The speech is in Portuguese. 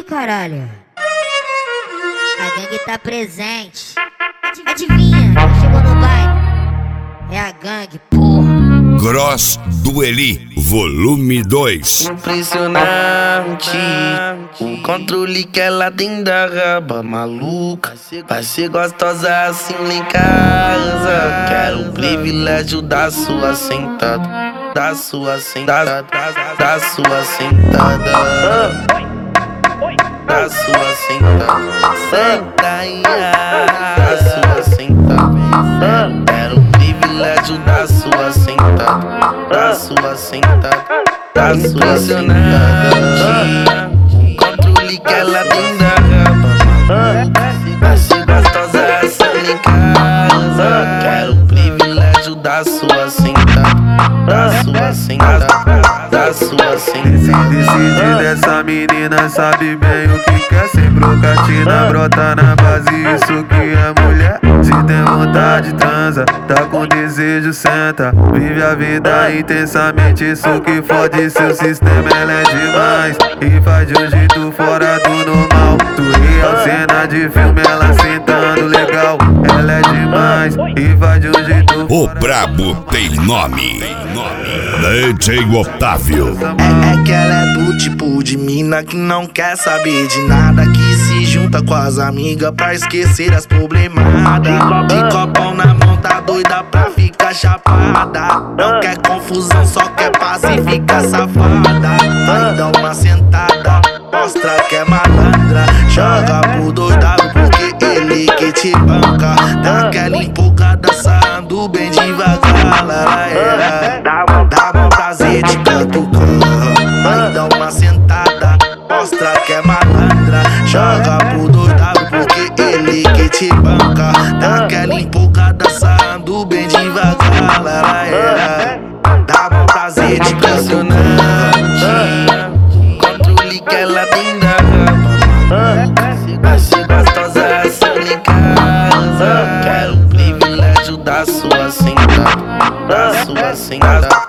caralho. A gangue tá presente. Adivinha, quem chegou no baile? É a gangue, porra. Gross do Eli, volume 2. Impressionante o controle que ela tem da raba maluca. Vai ser gostosa assim lá em casa. Quero o privilégio da sua sentada, da sua sentada, da sua sentada, da sua sentada, senta aí, da sua sentada. Quero o privilégio da sua sentada, da sua sentada, da sua sentada. Controle que ela tem da raba, vai ser gostosa assim em casa. Quero o privilégio da sua sentada, da sua sentada, da sua sentada. Decide dessa menina, sabe bem o que quer. Sem brocatina, brota na base, isso que é mulher. Se tem vontade, transa, tá com desejo, senta. Vive a vida intensamente, isso que fode seu sistema. Ela é demais e faz de um jeito fora do normal. Tu real, cena de filme, ela sentando legal. Ela é demais e faz de um jeito. O brabo tem nome. DJ Otávio. É que ela é do tipo de mina que não quer saber de nada, que se junta com as amigas pra esquecer as problemadas. De copão na mão, tá doida pra ficar chapada. Não quer confusão, só quer paz e fica safada. Vai dar uma sentada, mostra que é malandra. Joga pro doidado porque ele que te banca. Dá aquela empolgada, sarrando bem devagar. Dá bom prazer de catucar. Vai dar uma sentada, mostra que é malandra. Joga pro doidado porque ele que te banca. Dá aquela empolgada, sarrando bem devagar. Dá bom prazer de impressionante controle que ela tem da raba. Vai ser gostosa assim em casa. Quero o privilégio da sua sentada, da sua sentada.